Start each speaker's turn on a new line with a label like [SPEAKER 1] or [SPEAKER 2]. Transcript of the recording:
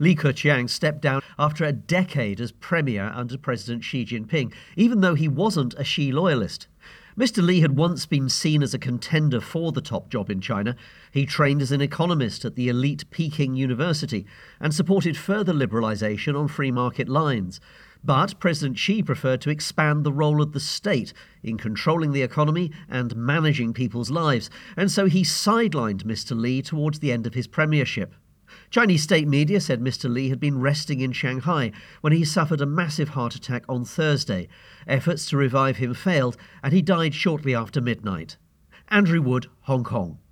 [SPEAKER 1] Li Keqiang stepped down after a decade as premier under President Xi Jinping, even though he wasn't a Xi loyalist. Mr. Li had once been seen as a contender for the top job in China. He trained as an economist at the elite Peking University and supported further liberalisation on free market lines. But President Xi preferred to expand the role of the state in controlling the economy and managing people's lives, and so he sidelined Mr. Li towards the end of his premiership. Chinese state media said Mr. Li had been resting in Shanghai when he suffered a massive heart attack on Thursday. Efforts to revive him failed, and he died shortly after midnight. Andrew Wood, Hong Kong.